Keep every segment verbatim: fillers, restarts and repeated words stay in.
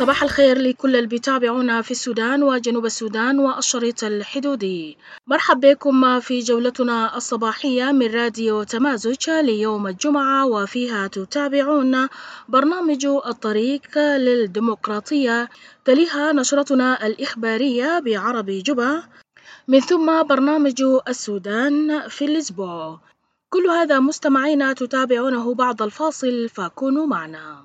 صباح الخير لكل اللي بيتابعونا في السودان وجنوب السودان والشريط الحدودي. مرحب بكم في جولتنا الصباحية من راديو تمازج ليوم الجمعة، وفيها تتابعون برنامج الطريق للديمقراطية، تليها نشرتنا الإخبارية بعربي جبة، من ثم برنامج السودان في الأسبوع. كل هذا مستمعينا تتابعونه بعد الفاصل، فكونوا معنا.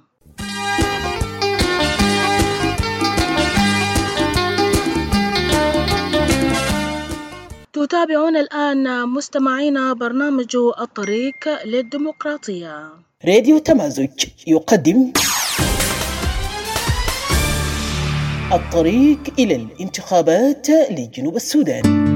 تتابعون الآن مستمعينا برنامج الطريق للديمقراطية. راديو تمازج يقدم الطريق إلى الانتخابات لجنوب السودان.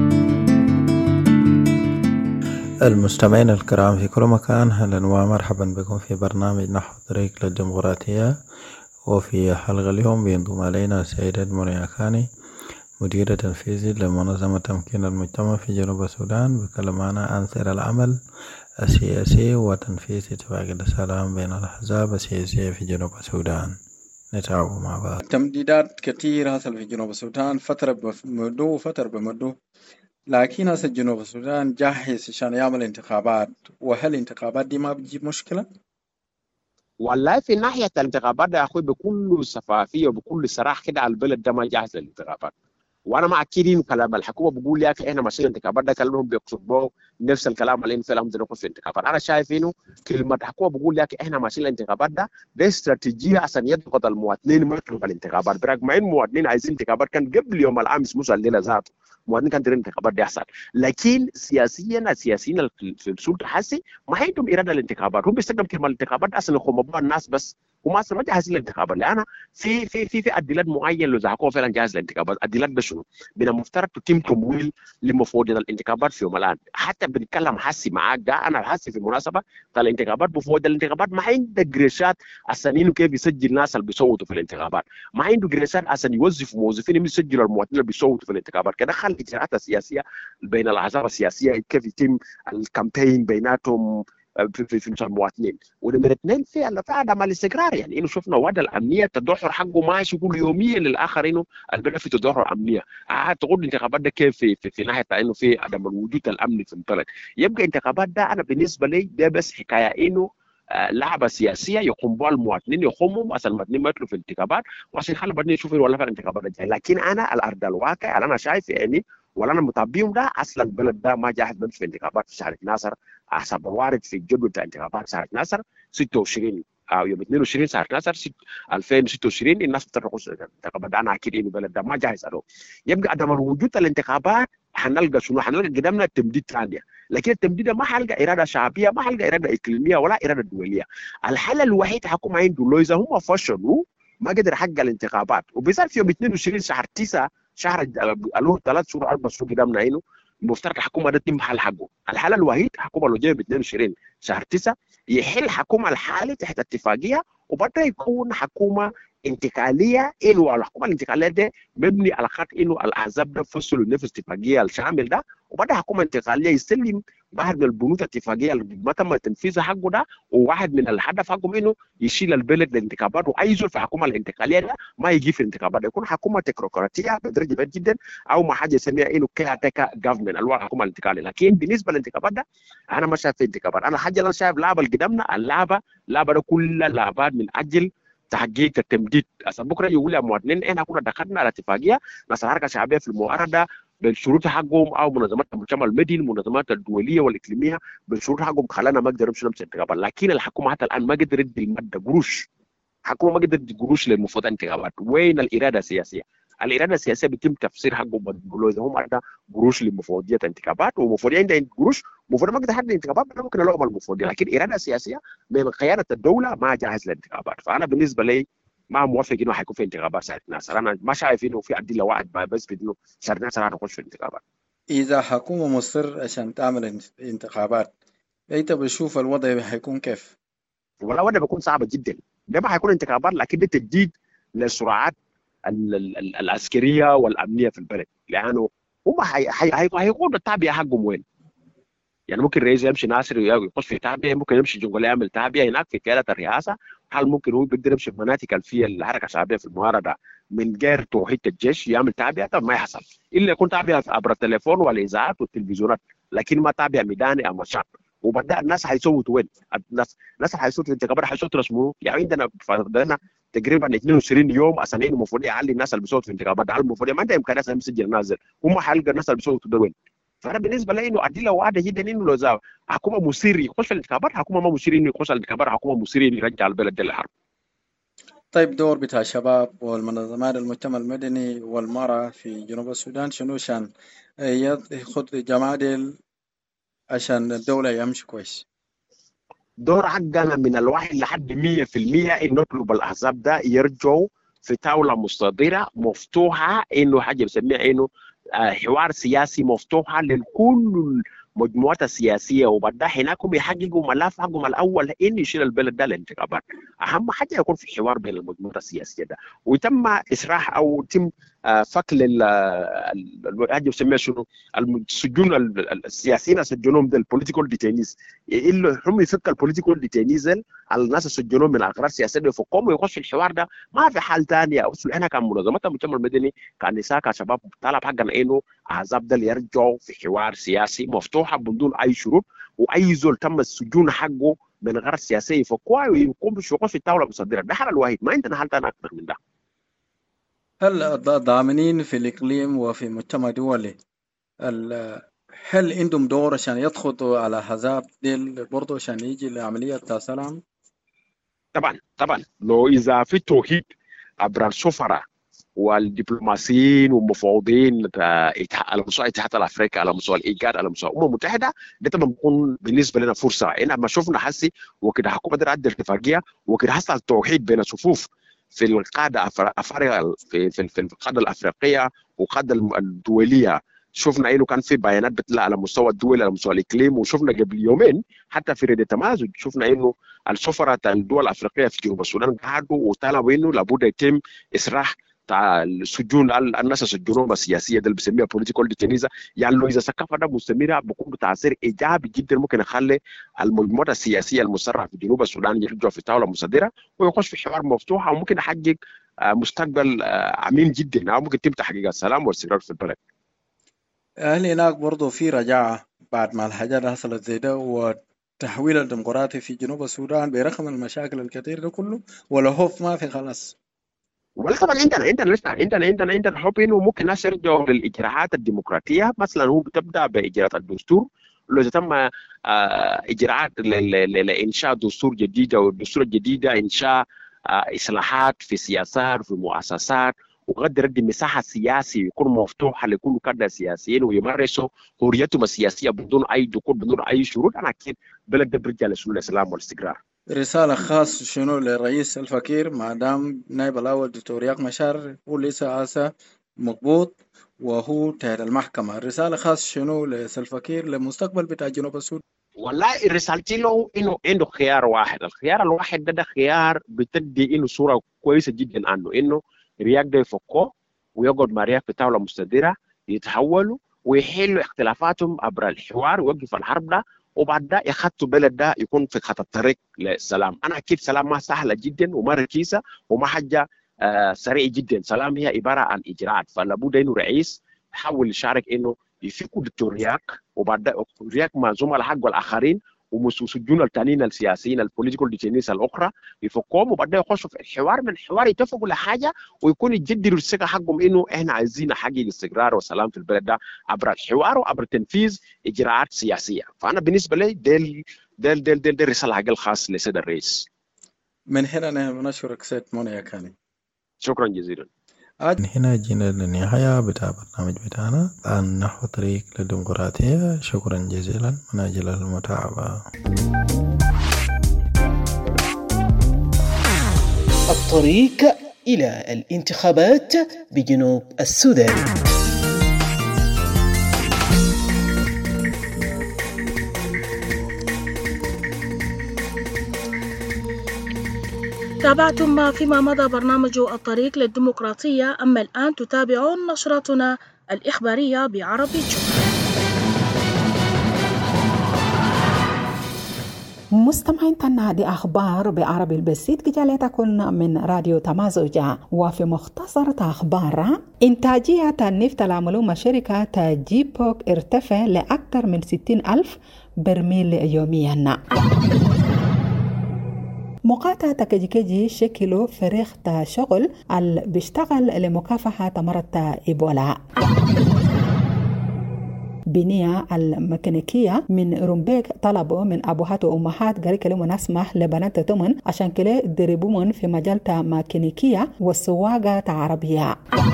المستمعين الكرام في كل مكان، أهلا ومرحبا بكم في برنامج نحو الطريق للديمقراطية. وفي حلقة اليوم بينضم علينا السيدة مرياكاني، مدير تنفيذي لمنظمة تمكين المجتمع في جنوب السودان، بكلمنا عن سير العمل السياسي وتنفيذ اتفاقية السلام بين الأحزاب السياسية في جنوب السودان. نتابع مع بعض. تمديدات كثير حصل في جنوب السودان، فترة بمدو وفترة بمدو، لكن هسه جنوب السودان جاهز عشان يعمل انتخابات. وهل الانتخابات دي ما بتجيب مشكلة؟ والله في ناحية الانتخابات يا أخوي بكل شفافية وبكل صراحة كده البلد ده ما جاهز للانتخابات. وانا مع كيرين كلام الحكومه بقول يا اخي احنا ماشيين انتخابات، ده كلامهم بيقصدوا نفس الكلام اللي انفلام بنقول في الانتخابات. انا شايف انه كلمه الحكومه بقول يا اخي احنا ماشيين الانتخابات، ده ده استراتيجيه عشان يضغط المواطنين ما يطلبوا الانتخابات، برغم ان المواطنين عايزين انتخابات. كان قبل يوم الامس موسى الليله ذاته المواطنين كانوا يريدوا الانتخابات دي يحصل، لكن سياسيا السياسيين في السلطه حسي ما عندهم اراده الانتخابات. هم بيستخدموا كلمه الانتخابات اصلا يخمبوا الناس بس، وما اصلا ما جاهزين للانتخابات. لان في في في في ادلات معينه لو زعقوا فعلا جاهز للانتخابات. ادلات ده شنو؟ من المفترض تتم تمويل لمفوضيه الانتخابات في يوم الان. حتى بنتكلم حسي معاك ده، انا حسي في مناسبه بتاع الانتخابات مفوضيه الانتخابات ما عنده جريشات عشان كيف يسجل الناس اللي بيصوتوا في الانتخابات، ما عنده جريشات عشان يوظف موظفين يسجلوا المواطنين اللي بيصوتوا في الانتخابات. كده خلي الاجراءات السياسيه بين الاحزاب السياسيه كيف يتم الكامبين بيناتهم في في في المواطنين. ونمرة اثنين في في عدم الاستقرار، يعني انه شفنا وضع الامنيه التدهور حقه ماشي يقول يوميا للاخر انه البلد في تدهور امنيه. آه تقول الانتخابات ده كيف في, في, في ناحيه انه في عدم الوجود الامني في البلد. يبقى الانتخابات ده انا بالنسبه لي ده بس حكايه انه آه لعبه سياسيه يقوم بها المواطنين، يقوموا عشان المواطنين ما يطلعوا في الانتخابات وعشان يخلوا بعدين يشوفوا ولا في الانتخابات الجايه. لكن انا الارض الواقع اللي انا شايف يعني ولا انا متابعهم ده اصلا البلد ده ما جاهز في الانتخابات في شهر اتناشر حسب وارد في الجدول بتاع انتخابات شهر اتناشر ستة وعشرين او يوم اثنين وعشرين شهر اتناشر ألفين وستة وعشرين الناس بترقص الانتخابات. انا اكيد انه البلد ده ما جاهز له. يبقى عدم وجود الانتخابات حنلقى شنو؟ حنلقى قدامنا تمديد ثانيه، لكن التمديد ده ما حلقى اراده شعبيه، ما حلقى اراده اقليميه ولا اراده دوليه. الحل الوحيد حكم عنده لو اذا هم فشلوا ما قدر يحقق الانتخابات، وبالذات في يوم اثنين وعشرين شهر تسعة شهر له ثلاث شهور اربع شهور قدامنا هنا المفترض الحكومه ده تتم حل حقه. الحل الوحيد حكومه لو جايه ب اثنين وعشرين شهر تسعة يحل حكومه الحالي تحت اتفاقيه، وبعدها يكون حكومه انتقاليه. انه الحكومه الانتقاليه ده مبني على خط انه الاحزاب ده فصلوا نفس اتفاقيه الشامل ده، وبعدها حكومه انتقاليه يسلم واحد من البنود الاتفاقيه اللي ما تم تنفيذها حقه ده، وواحد من الهدف حقهم انه يشيل البلد للانتخابات، واي زول في الحكومه الانتقاليه ده ما يجي في الانتخابات، يكون حكومه تكنوقراطيه بدرجه كبيره جدا او ما حاجه يسميها انه كير تيكر جفرمنت اللي هو الحكومه الانتقاليه. لكن بالنسبه للانتخابات ده انا ما شايف في انتخابات. انا الحاجه اللي انا شايف لعبه اللي قدامنا اللعبه اللعبه ده كلها لعبات من اجل تحقيق التمديد. عشان بكره يقول يا مواطنين احنا كنا دخلنا على اتفاقيه ناس الحركه الشعبيه في المعارضه بالشروط حقهم او منظمات المجتمع المدني المنظمات الدوليه والاقليميه بالشروط حقهم خلانا ما قدروا نمشي نمشي انتخابات. لكن الحكومه حتى الان ما قدرت تدي الماده قروش. الحكومه ما قدرت تدي قروش للمفوضيه الانتخابات. وين الاراده السياسيه؟ الاراده السياسيه بيتم تفسير حقهم بيقولوا اذا هم عندها قروش لمفوضيه الانتخابات، ومفوضيه عندها قروش المفروض ما قدر حد الانتخابات ممكن يلوم المفوضيه، لكن اراده سياسيه من قياده الدوله ما جاهز للانتخابات. فانا بالنسبه لي ما موافق انه حيكون في انتخابات سنه اتناشر. انا ما شايف انه في ادله واحد بس انه سنه اتناشر هنخش في الانتخابات. إذا حكومة مصر عشان تعمل انتخابات، أنت بتشوف الوضع هيكون كيف؟ ولا وضع بيكون صعب جدا. ده ما حيكون انتخابات، لكن ده تجديد للصراعات العسكريه والامنيه في البلد، لانه هم هيقوموا بالتعبئه حقهم وين؟ يعني ممكن رئيس يمشي ناصر يخش في تعبئه، ممكن يمشي جنجول يعمل تعبئه هناك في قياده الرئاسه. هل ممكن هو بيقدر يمشي في مناطق في الحركه الشعبيه في المعارضه من غير توحيد الجيش يعمل تعبئه؟ طب ما يحصل الا يكون تعبئه عبر التليفون والاذاعات والتلفزيونات، لكن ما تعبئه ميداني او شعب. وبعدها الناس حيصوتوا وين؟ الناس الناس حيصوتوا في الانتخابات، حيصوتوا رسموا يعني عندنا فضلنا تقريبا اثنين وعشرين يوم عشان المفروض يعلي الناس اللي بيصوتوا في الانتخابات. هل المفروض ما عندها امكانيات يسجل الناس هم حيلقى الناس اللي بيصوتوا دول وين؟ فانا بالنسبه لي انه ادله واضحه جدا انه لو زا حكومه مثير يخش في الانتخابات، حكومه ما مثير انه يخش في الانتخابات، حكومه مثير انه يرجع البلد للحرب. طيب دور بتاع الشباب والمنظمات المجتمع المدني والمرأة في جنوب السودان شنو عشان ياخذ جماعة ديل عشان الدولة يمشي كويس؟ دور حقنا من الواحد لحد مية في المية انه نطلب الاحزاب ده يرجعوا في طاوله مستديره مفتوحه، انه حاجه بسميها انه حوار سياسي مفتوحه لكل المجموعات السياسيه، وبعدها هناك هم يحققوا ملف حقهم الاول انه يشيل البلد ده للانتخابات. اهم حاجه يكون في حوار بين المجموعات السياسيه ده، ويتم اسراح او يتم فك حاجه بسميها شنو السجون السياسيين سجنوهم ده البوليتيكال ديتينيز، اللي هم يفك البوليتيكال ديتينيز الناس سجنوهم من اغراض سياسيه يفكهم ويخش في الحوار ده. ما في حال ثاني. احنا كمنظمات المجتمع المدني كنساء كشباب طلب حقنا انه احزاب ده يرجعوا في حوار سياسي مفتوحه بدون اي شروط، واي زول تم السجون حقه من غرض سياسي يفكوها ويقوم بشغل في الطاوله المصدره. ده حل الوحيد، ما عندنا حل ثاني اكثر من ده. هل ضامنين في الاقليم وفي المجتمع الدولي هل عندهم دور عشان يضغطوا على احزاب ديل برضه عشان يجي لعمليه سلام؟ طبعا طبعا لو اذا في توحيد عبر السفراء والدبلوماسيين والمفوضين على مستوى الاتحاد الافريقي، على مستوى الايجاد، على مستوى الامم المتحده، ده طبعا بيكون بالنسبه لنا فرصه. احنا ما شفنا حسي وكده حكومه ده عدل اتفاقيه وكده حصل توحيد بين الصفوف في القاده افريقيا في في في القاده الافريقيه والقاده الدوليه. شفنا انه كان في بيانات بتطلع على مستوى الدول على مستوى الاقليم، وشفنا قبل يومين حتى في رياض تمازج شفنا انه السفراء الدول الافريقيه في جنوب السودان قعدوا وطلبوا انه لابد يتم اسراح تاع السجون الناس السجونهم السياسيه ده اللي بسميها بوليتيكال ديتينيز. يعني لو اذا الثقافه ده مستمره بيكون بتاثير ايجابي جدا، ممكن يخلي المجموعات السياسيه المسرعه في جنوب السودان يرجعوا في طاوله مصدره ويخش في حوار مفتوح، وممكن يحقق مستقبل امين جدا، او ممكن تم تحقيق السلام والاستقرار في البلد. هل هناك برضه في رجعه بعد ما الحاجات حصلت زي ده وتحويل الديمقراطي في جنوب السودان برغم المشاكل الكثير ده كله، ولا خوف ما في خلاص؟ ولا طبعا عندنا عندنا لسه عندنا عندنا عندنا حب انه ممكن الناس يرجعوا للاجراءات الديمقراطيه. مثلا هو بتبدا باجراءات الدستور، لو اذا تم اجراءات لانشاء دستور جديد، او الدستور الجديده انشاء اصلاحات في سياسات في مؤسسات، وقدر يدي مساحه سياسيه يكون مفتوحه لكل كادر سياسيين ويمارسوا حريتهم السياسيه بدون اي دخول بدون اي شروط. انا اكيد بلد بيرجع لسلول السلام والاستقرار. رسالة خاصة شنو للرئيس سلفا كير ما دام نائب الأول دكتور رياض مشار هو لسه عسى مقبوض وهو تحت المحكمة، رسالة خاصة شنو لسلفا كير للمستقبل بتاع جنوب السودان؟ والله رسالتي له انه عنده خيار واحد، الخيار الواحد ده, ده خيار بتدي انه صورة كويسة جدا عنه، انه رياض ده يفكوه ويقعد مع رياض في طاولة مستديرة يتحولوا ويحلوا اختلافاتهم عبر الحوار ويوقف الحرب ده، وبعد ده يخطوا بلد ده يكون في خط الطريق للسلام. انا اكيد سلام ما سهله جدا وما رخيصه وما حاجه آه سريع جدا، سلام هي عباره عن اجراءات، فلابد انه رئيس يحاول يشارك انه يفكوا دكتور رياك، وبعد ده رياك مع زملاء حقه الاخرين ومسجون الثانيين السياسيين البوليتيكال ديتينيز الاخرى يفكوهم، وبعد ده يخشوا في الحوار، من الحوار يتفقوا لحاجه ويكون يجددوا الثقه حقهم انه احنا عايزين نحقق استقرار وسلام في البلد ده عبر الحوار وعبر تنفيذ اجراءات سياسيه. فانا بالنسبه لي ديل ديل ديل ديل, ديل رساله حق الخاص لسيد الرئيس. من هنا نحن نشكرك سيد منى يا كاني. شكرا جزيلا. من هنا جينا للنهاية بتاع برنامج بتاعنا عن نحو طريق للديمقراطية. شكرا جزيلا من أجل المتابعة. الطريق إلى الانتخابات بجنوب السودان. تابعتم فيما مضى برنامج الطريق للديمقراطية، أما الآن تتابعون نشرتنا الإخبارية بعربي. مستمعين تنا دي أخبار بعربي البسيط جالتكن من راديو تمازوجا. وفي مختصر أخبار إنتاجية النفط العملومة شركة جيبوك ارتفع لأكثر من ستين ألف برميل يوميا. مقاطعة كجيكجي شكلوا فريق شغل اللي بيشتغل لمكافحة مرض إيبولا. بنية الميكانيكية من رومبيك طلبوا من أبوهات وأمهات قال كلمة نسمح لبنات تمن عشان كلا دربومن في مجال ميكانيكية والسواقة عربية.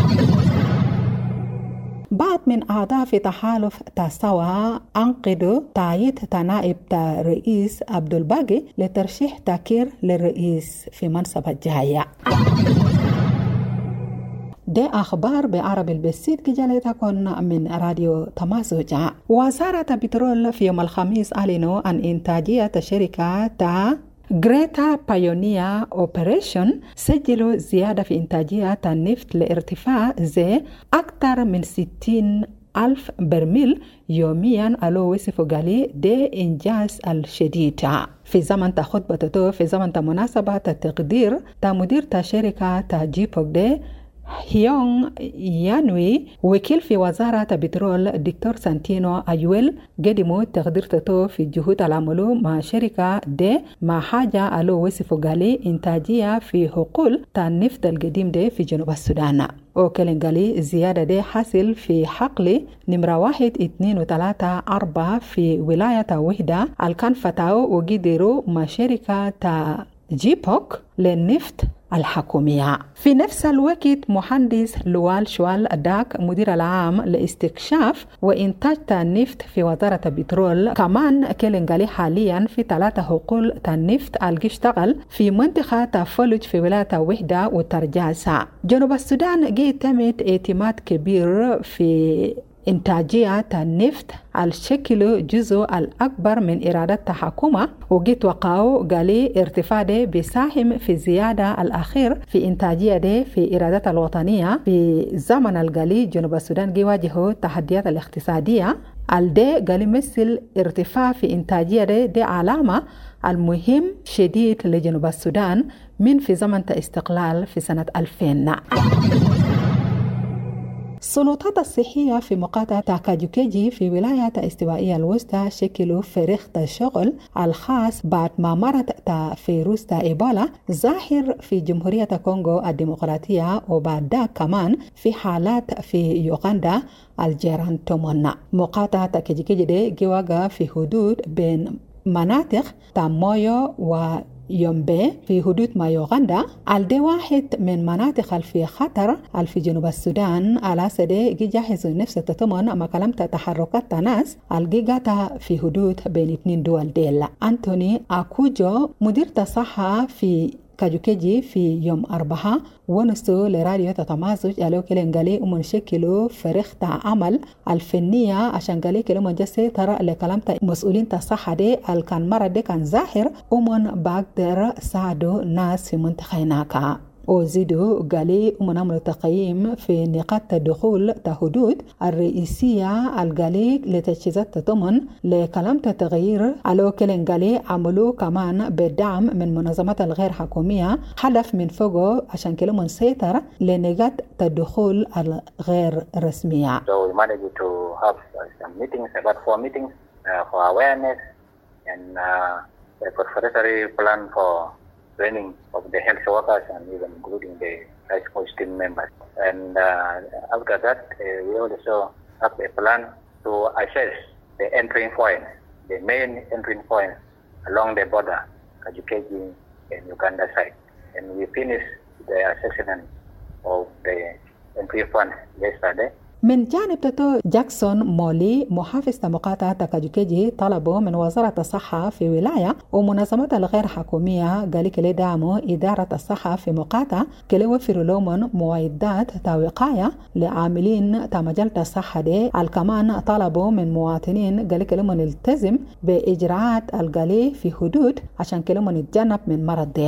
بعض من أعضاء في تحالف تساوى أنقذوا تأييد نائب الرئيس عبد الباقي لترشيح تاكير للرئيس في منصب الجاية. ده أخبار بعربي البسيط جالتكن من راديو تمازوجا. وزارة البترول في يوم الخميس أعلنوا عن إنتاجية شركة تا غريتا بايونيا أوبريشن سجلوا زيادة في إنتاجية النفط لارتفاع زي أكثر من ستين ألف برميل يوميا. ألو وصفوا قالي ده إنجاز الشديد في زمن خطبته في زمن مناسبة التقدير تا مدير تا شركة تا جيبوك ده هيونغ يانوي. وكيل في وزارة البترول دكتور سانتينو أيويل قدموا تقدير تتو في جهود العمل مع شركة دي مع حاجة ألو وصفوا قالي إنتاجية في حقول تا النفط القديم دي في جنوب السودان. وكلن قالي زيادة دي حاصل في حقل نمرة واحد اتنين وثلاثة أربعة في ولاية وحدة الكان فتاو وقدروا مع شركة تا جيبوك للنفط الحكومية. في نفس الوقت مهندس لوال شوال داك مدير العام لاستكشاف وإنتاج النفط في وزارة البترول كمان كلنجالي حاليا في ثلاثة حقول النفط اللي اشتغل في منطقة فلوج في ولاية وحدة وترجاسة. جنوب السودان جي تمت اعتماد كبير في إنتاجية النفط الشكل جزء الأكبر من إرادة الحكومة وجيت وقعوا قالي ارتفاع ده بيساهم في زيادة الأخير في إنتاجية ده في إرادة الوطنية. في زمن القالي جنوب السودان جي واجهوا تحديات الاقتصادية الده قالي مثل ارتفاع في إنتاجية ده, ده علامة المهم شديد لجنوب السودان من في زمن استقلال في سنة ألفين. السلطات الصحية في مقاطعة كاجوكيجي في ولاية استوائية الوسطى شكلوا فريق الشغل الخاص بعد ما مرض فيروس إيبولا ظاهر في جمهورية كونغو الديمقراطية وبعد ذلك كمان في حالات في يوغندا الجيران تومونا. مقاطعة كاجوكيجي دي جواغا في حدود بين مناطق تامويو و يومبي في حدود ما يوغندا. الدي واحد من مناطق في خطر في جنوب السودان على سدي جاهز نفس التطمن أما كلمت تحركات ناس الجيجاتا في حدود بين اثنين دول ديل. أنتوني أكوجو مدير الصحة في كاجوكيجي في يوم أربعة ونسو لراديو تتمازج قالوا كلنجالي ومن شكلوا فريق عمل الفنية عشان قالي كلمة جسي ترى لكلامة مسؤولين الصحة دي الكان مرض دي كان ظاهر ومن بقدر ساعدوا ناس في منطقة وزيدوا قالي ومن عمل تقييم في نقاط الدخول تحدود الرئيسية القالي لتجهيزات تضمن لكلام تغيير على كلن قالي عملوا كمان بدعم من منظمات الغير حكومية هدف من فوقه عشان كلهم نسيطر لنقاط الدخول الغير رسمية. So we managed to have some meetings, about four meetings uh, for awareness and uh, a preparatory plan for training of the health workers and even including the high school team members. And uh, after that, uh, we also have a plan to assess the entry points, the main entry points along the border, Kajukeji and Uganda side. And we finished the assessment of the entry points yesterday. من جانب تتو جاكسون مولي محافظ مقاطعة كاجوكيجي طلبوا من وزارة الصحة في ولاية ومنظمات الغير حكومية قال كلي دعموا إدارة الصحة في مقاطعة كلي وفروا لهم معدات توقاية لعاملين مجال الصحة دي. الكمان طلبوا من مواطنين قال كلي من التزم بإجراءات القالي في حدود عشان كلي من يتجنب من مرض دي.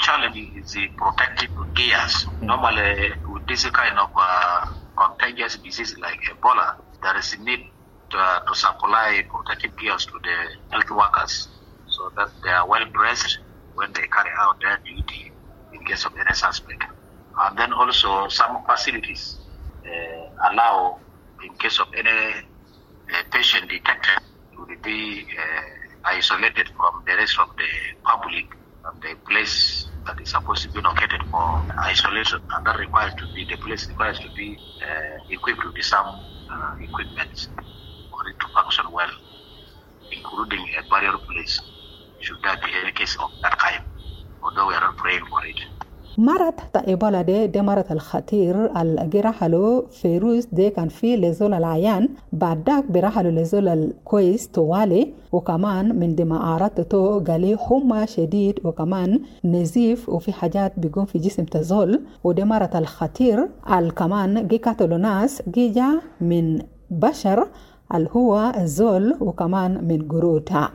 Is the protective gears. Normally, with this kind of uh, contagious disease like Ebola, there is a need to, uh, to supply protective gears to the health workers so that they well dressed when they carry out their duty in case of any suspect. And then also some facilities uh, allow, in case of any uh, patient detected, will be uh, isolated from the rest of the public and the place that is supposed to be located for isolation, and that requires to be, the place requires to be uh, equipped with some uh, equipment for it to function well, including a burial place, should there be any case of that kind, although we are not praying for it. مرض إيبولا دي دي مرض الخطير اللي رحلوا فيروس دي كان فيه لزول العيان بعد داك برحلوا لزول الكويس طوالي وكمان من دي ما أعرضته قالي حمى شديد وكمان نزيف وفي حاجات بيقوم في جسم تزول ودي مرض الخطير الكمان جي كاتلو ناس جي جا من بشر اللي هو الزول وكمان من قرودها.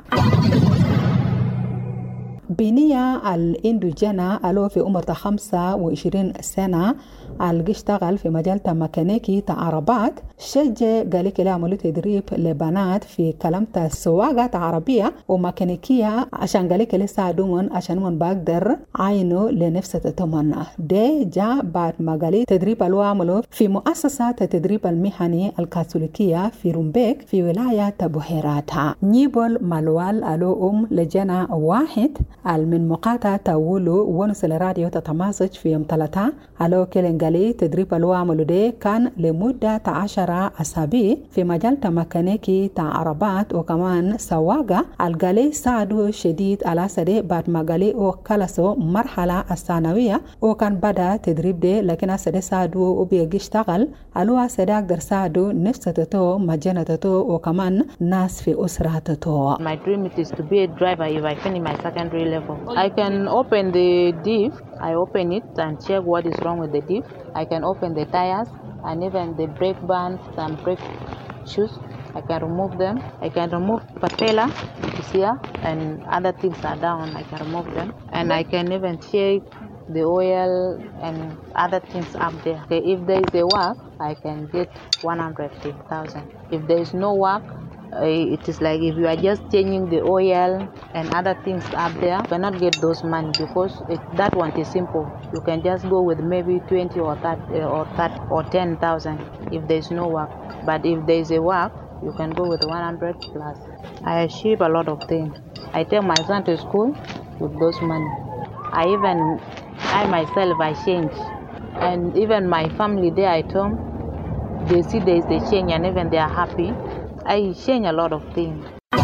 بنية الاندوجينا ألو في عمر خمسة وعشرين سنة اللي اشتغل في مجال ميكانيكي تعربات شجع قالك لا عملوا تدريب لبنات في كلمة سواقة عربية وميكانيكية عشان قالك لي ساعدون عشان من بقدر عينه لنفسه تتمنى. ده جاء بعد ما قالي تدريب اللي عملوا في مؤسسة التدريب المهني الكاثوليكية في رومبيك في ولاية بحيراتها. نيبول مالوال ألو أم لجنة واحد من مقاطعة تاولو ونس الراديو تتمازج في يوم ثلاثة ألو كيلنغالي تدريب اللي عملوا ده كان لمدة عشرة أسابيع في مجال ميكانيكي تعربات وكمان سواقة. الغالي ساعدوا شديد على سدي بعد ما غالي وكالسوا مرحلة الثانوية وكان بدأ تدريب ده لكن سدي ساعدوا وبيجي اشتغل ألو سدي أقدر ساعدوا نفسته مجنته وكمان ناس في أسرته. My dream is to be a driver if I finish my secondary level. I can open the diff, I open it and check what is wrong with the diff. I can open the tires and even the brake bands and brake shoes. I can remove them. I can remove patella is here and other things are down. I can remove them. And I can even check the oil and other things up there. Okay, if there is a work, I can get one hundred thousand. If there is no work, Uh, it is like if you are just changing the oil and other things up there, you cannot get those money because it, that one is simple. You can just go with maybe twenty or thirty or thirty or ten thousand if there is no work. But if there is a work, you can go with one hundred plus. I achieve a lot of things. I take my son to school with those money. I even, I myself, I change. And even my family there at home, they see there is a change and even they are happy. I change a lot of things.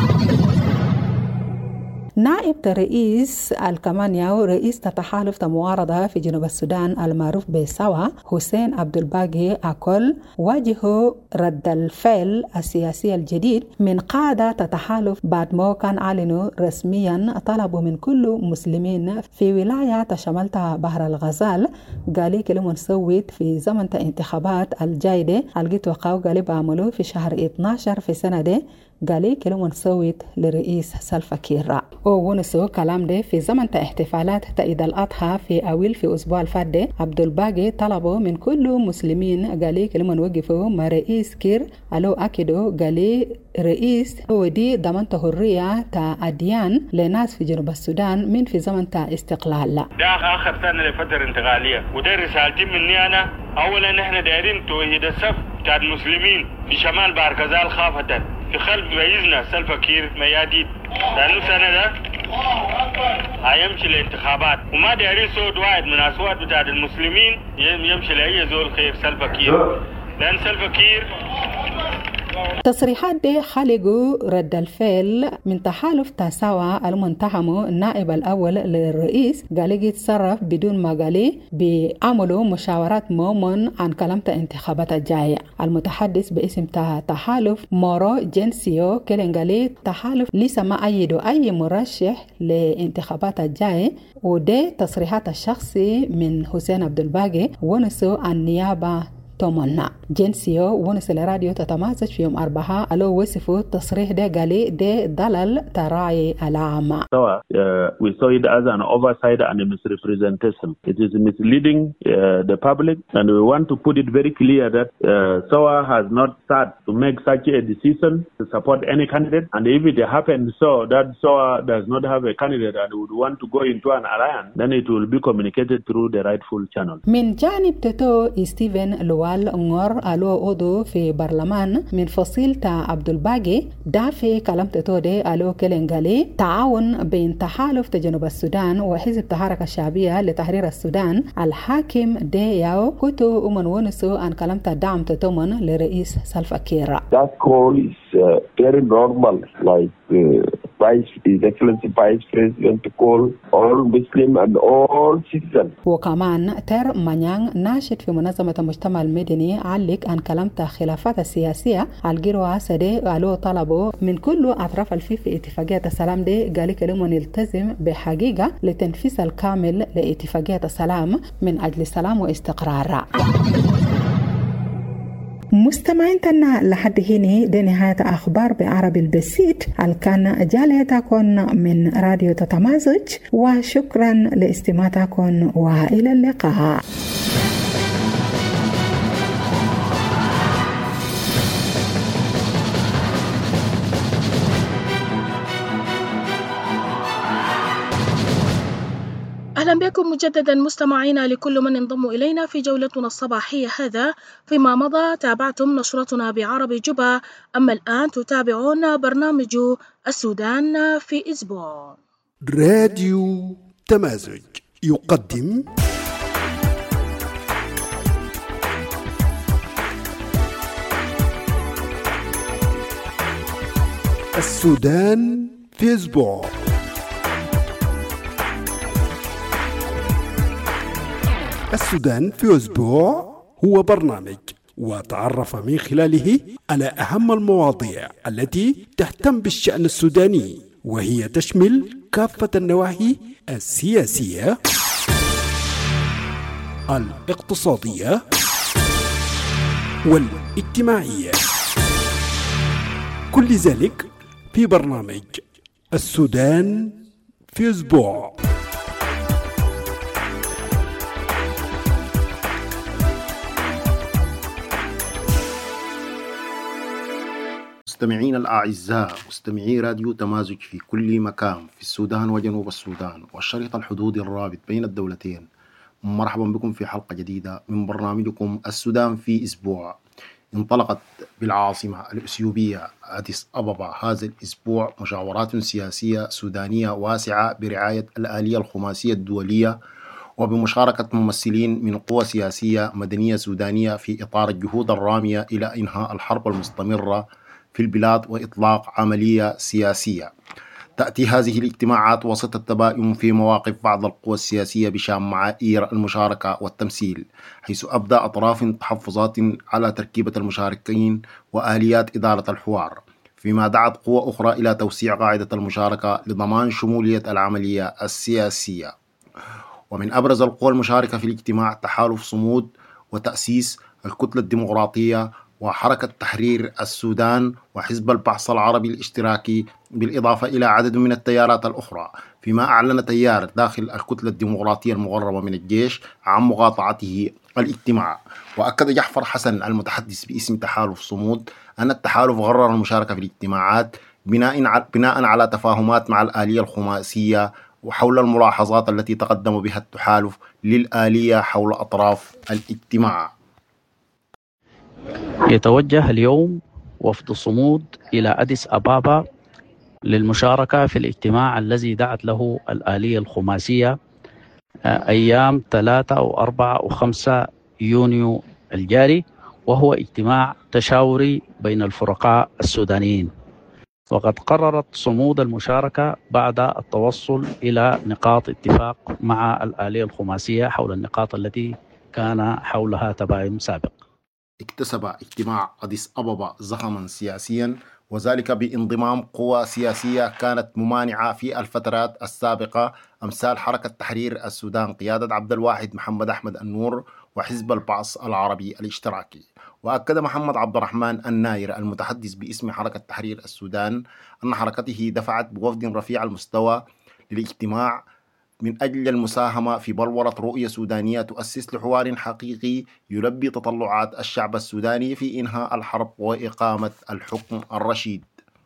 نائب رئيس الكمانيا ورئيس تحالف المعارضة في جنوب السودان المعروف بسوا حسين عبد الباقي أكل واجهوا رد الفعل السياسي الجديد من قادة التحالف بعد ما كان أعلنوا رسميا طلبوا من كل مسلمين في ولاية شمالة بحر الغزال قالي كلمة نصوت في زمن الانتخابات الجايدة الجيت وقاو قالي بعملوا في شهر اثنا عشر في سنة دي قالي كلمة نصوت لرئيس سلفا كير ونسو كلام ده في زمن احتفالات عيد الأضحى في أويل في أسبوع الفات عبد الباقي طلبوا من كل مسلمين قالي كلمة نوقفوا مع رئيس كير ألو أكدوا قالي رئيس ودي ضمنت حرية تا أديان لناس في جنوب السودان من في زمن تا استقلال. ده آخر سنة لفترة انتقالية وده رسالتي مني أنا. أولا نحن دايرين توحيد الصف تا المسلمين في شمال بحر الغزال خافة في خلف رئيسنا سلفا كير مياديد لأنه سنة ده هيمشي الانتخابات وما دايرين صوت واحد من أصوات بتاعت المسلمين يمشي لأي زول خير سلفا كير لأن سلفا كير. تصريحات دي خلقوا رد الفعل من تحالف تساوى المنتحم النائب الأول للرئيس قال يتصرف بدون ما قال بيعملوا مشاورات مومن عن كلمة انتخابات الجاية. المتحدث باسم تحالف مورو جنسيو كلن قال تحالف لسه ما أيدوا أي مرشح لانتخابات الجاية وده تصريحات الشخصي من حسين عبد الباقي ونسو النيابة تومنا جنسيو ونس الراديو تتمازج في يوم أربعة ألو وصفوا تصريح ده قالي ده ضلل تراعي العامة. So, uh, we saw it as an oversight and a misrepresentation. It is misleading uh, the public, and we want to put it very clear that uh, S O A has not started to make such a decision to support any candidate, and if it happens so that S O A does not have a candidate and would want to go into an alliance, then it will be communicated through the rightful channel. من جانب تتو ستيفن لوال نور ألو أودو في برلمان من فصيل تا عبد الباقي دافي كلام تتو دي ألو كلنغالي تعاون بين تحالف جنوب السودان وحزب الحركة الشعبية لتحرير السودان الحاكم دي ياو كتو ومن ونسو عن كلام تدعم تتومن لرئيس سلفا كير. That call is uh, very normal, like uh, Vice, His Excellency Vice President to call all Muslim and all citizens. وكمان تر مانيان ناشد في منظمة المجتمع المدني علق عن كلام الخلافات السياسية الجيروا سدي قالوا طلبوا من كل أطراف الفي في اتفاقية السلام دي قال كلمة نلتزم بحقيقة لتنفيذ الكامل لاتفاقية السلام من أجل السلام واستقرار. مستمعين تنا لحد هنا دي نهاية أخبار بعربي البسيط الكان جالتكم من راديو تتمازج وشكرا لاستماعكم وإلى اللقاء. أهلا بكم مجددا مستمعينا لكل من انضم إلينا في جولتنا الصباحية. هذا فيما مضى تابعتم نشرتنا بعربي جوبا، أما الآن تتابعون برنامج السودان في أسبوع. راديو تمازج يقدم السودان في أسبوع. السودان في أسبوع هو برنامج وتعرف من خلاله على أهم المواضيع التي تهتم بالشأن السوداني، وهي تشمل كافة النواحي السياسية، الاقتصادية والاجتماعية، كل ذلك في برنامج السودان في أسبوع. مستمعين الأعزاء، مستمعي راديو تمازج في كل مكان في السودان وجنوب السودان والشريط الحدودي الرابط بين الدولتين، مرحبا بكم في حلقة جديدة من برنامجكم السودان في أسبوع. انطلقت بالعاصمة الإثيوبية أديس أبابا هذا الأسبوع مشاورات سياسية سودانية واسعة برعاية الآلية الخماسية الدولية وبمشاركة ممثلين من قوى سياسية مدنية سودانية في إطار الجهود الرامية إلى إنهاء الحرب المستمرة في البلاد وإطلاق عملية سياسية. تأتي هذه الاجتماعات وسط التباين في مواقف بعض القوى السياسية بشأن معايير المشاركة والتمثيل، حيث أبدى أطراف تحفظات على تركيبة المشاركين وآليات إدارة الحوار، فيما دعت قوى أخرى إلى توسيع قاعدة المشاركة لضمان شمولية العملية السياسية. ومن أبرز القوى المشاركة في الاجتماع تحالف صمود وتأسيس الكتلة الديمقراطية وحركة تحرير السودان وحزب البعث العربي الاشتراكي، بالإضافة إلى عدد من التيارات الأخرى، فيما أعلن تيار داخل الكتلة الديمقراطية المغربة من الجيش عن مقاطعته الاجتماع. وأكد جعفر حسن المتحدث باسم تحالف صمود أن التحالف غرر المشاركة في الاجتماعات بناء على تفاهمات مع الآلية الخماسية وحول الملاحظات التي تقدم بها التحالف للآلية حول أطراف الاجتماع. يتوجه اليوم وفد صمود إلى أديس أبابا للمشاركة في الاجتماع الذي دعت له الآلية الخماسية أيام ثلاثة وأربعة وخمسة يونيو الجاري، وهو اجتماع تشاوري بين الفرقاء السودانيين. وقد قررت صمود المشاركة بعد التوصل إلى نقاط اتفاق مع الآلية الخماسية حول النقاط التي كان حولها تباين سابق. اكتسب اجتماع أديس أبابا زخما سياسيا وذلك بانضمام قوى سياسية كانت ممانعة في الفترات السابقة أمثال حركة تحرير السودان قيادة عبد الواحد محمد أحمد النور وحزب البعث العربي الاشتراكي. وأكد محمد عبد الرحمن الناير المتحدث باسم حركة تحرير السودان أن حركته دفعت بوفد رفيع المستوى للاجتماع من أجل المساهمة في بلورة رؤية سودانية تؤسس لحوار حقيقي يلبي تطلعات الشعب السوداني في إنهاء الحرب وإقامة الحكم الرشيد.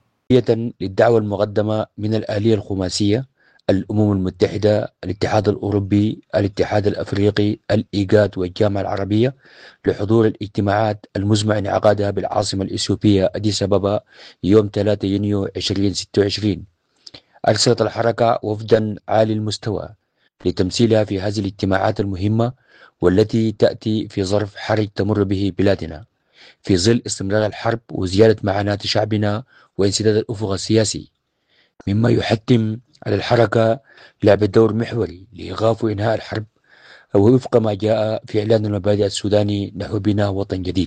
للدعوة المقدمة من الآلية الخماسية، الأمم المتحدة، الاتحاد الأوروبي، الاتحاد الأفريقي، الإيجاد والجامعة العربية لحضور الاجتماعات المزمع انعقادها بالعاصمة الإثيوبية أديس أبابا يوم ثلاثة يونيو ألفين وستة وعشرين. أرسلت الحركة وفدا عالي المستوى لتمثيلها في هذه الاجتماعات المهمة والتي تأتي في ظرف حرج تمر به بلادنا في ظل استمرار الحرب وزيادة معاناة شعبنا وانسداد الأفق السياسي، مما يحتم على الحركة لعب دور محوري لإيقاف وإنهاء الحرب ووفق ما جاء في إعلان المبادئ السوداني نحو بناء وطن جديد.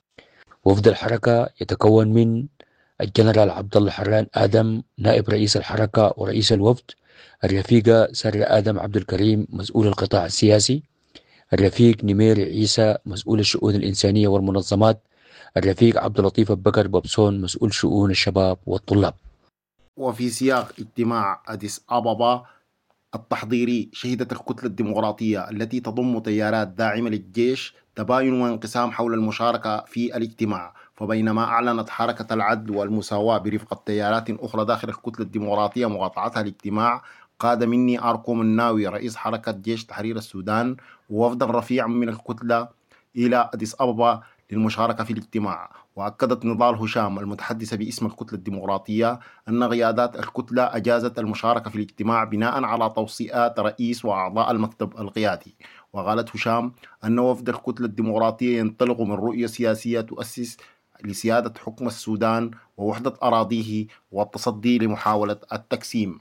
وفد الحركة يتكون من الجنرال عبد الله حران آدم نائب رئيس الحركة ورئيس الوفد، الرفيق سر آدم عبد الكريم مسؤول القطاع السياسي، الرفيق نمير عيسى مسؤول الشؤون الإنسانية والمنظمات، الرفيق عبد اللطيف بكر بابسون مسؤول شؤون الشباب والطلاب. وفي سياق اجتماع أديس أبابا التحضيري، شهدت الكتلة الديمقراطية التي تضم تيارات داعمة للجيش تباين وانقسام حول المشاركة في الاجتماع. فبينما أعلنت حركة العدل والمساواة برفقة تيارات أخرى داخل الكتلة الديمقراطية مقاطعتها الاجتماع، قاد مني أركو مناوي رئيس حركة جيش تحرير السودان ووفدا رفيعا من الكتلة إلى أديس أبابا للمشاركة في الاجتماع. وأكدت نضال هشام المتحدثة باسم الكتلة الديمقراطية أن قيادات الكتلة أجازت المشاركة في الاجتماع بناء على توصيات رئيس وأعضاء المكتب القيادي. وقالت هشام أن وفد الكتلة الديمقراطية ينطلق من رؤية سياسية تؤسس لسيادة حكم السودان ووحدة أراضيه والتصدي لمحاولة التقسيم.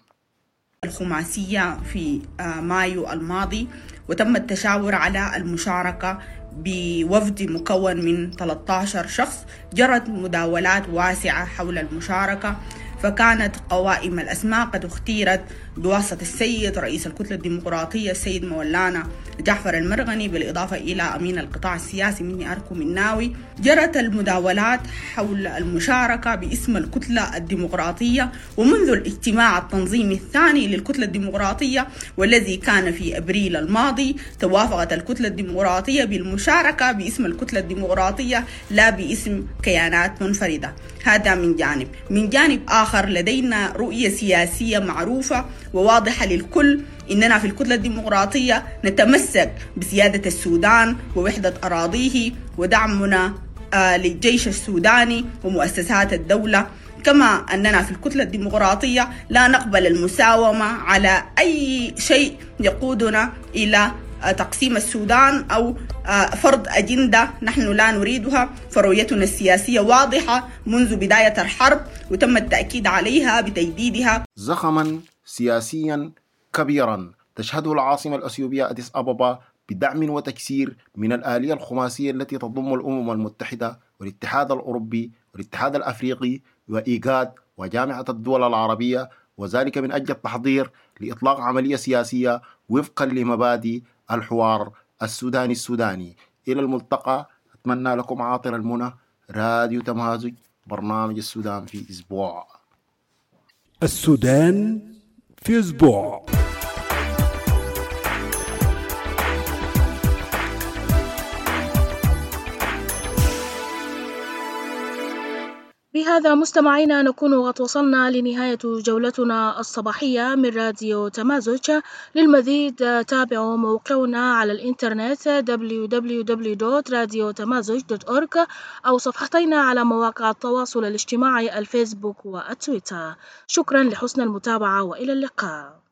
الخماسية في مايو الماضي، وتم التشاور على المشاركة بوفد مكون من ثلاثة عشر شخص. جرت مداولات واسعة حول المشاركة، فكانت قوائم الأسماء قد اختيرت بواسطة السيد رئيس الكتلة الديمقراطية السيد مولانا جعفر المرغني بالإضافة إلى أمين القطاع السياسي مني أركو مناوي. جرت المداولات حول المشاركة باسم الكتلة الديمقراطية، ومنذ الاجتماع التنظيمي الثاني للكتلة الديمقراطية والذي كان في أبريل الماضي، توافقت الكتلة الديمقراطية بالمشاركة باسم الكتلة الديمقراطية لا باسم كيانات منفردة. هذا من جانب. من جانب آخر لدينا رؤية سياسية معروفة وواضحة للكل، إننا في الكتلة الديمقراطية نتمسك بسيادة السودان ووحدة أراضيه ودعمنا آه للجيش السوداني ومؤسسات الدولة، كما أننا في الكتلة الديمقراطية لا نقبل المساومة على أي شيء يقودنا إلى تقسيم السودان أو فرض أجندة نحن لا نريدها. فرؤيتنا السياسية واضحة منذ بداية الحرب وتم التأكيد عليها بتجديدها. زخما سياسيا كبيرا تشهده العاصمة الأثيوبية أديس أبابا بدعم وتكسير من الآلية الخماسية التي تضم الأمم المتحدة والاتحاد الأوروبي والاتحاد الأفريقي وإيجاد وجامعة الدول العربية، وذلك من أجل التحضير لإطلاق عملية سياسية وفقا لمبادئ الحوار السوداني السوداني. إلى الملتقى، أتمنى لكم عاطر المنى. راديو تمازج، برنامج السودان في أسبوع. السودان في أسبوع. بهذا مستمعينا نكون قد وصلنا لنهاية جولتنا الصباحية من راديو تمازج. للمزيد تابعوا موقعنا على الإنترنت دبليو دبليو دبليو دوت راديو تمازج دوت أورج أو صفحتنا على مواقع التواصل الاجتماعي الفيسبوك والتويتر. شكرا لحسن المتابعة وإلى اللقاء.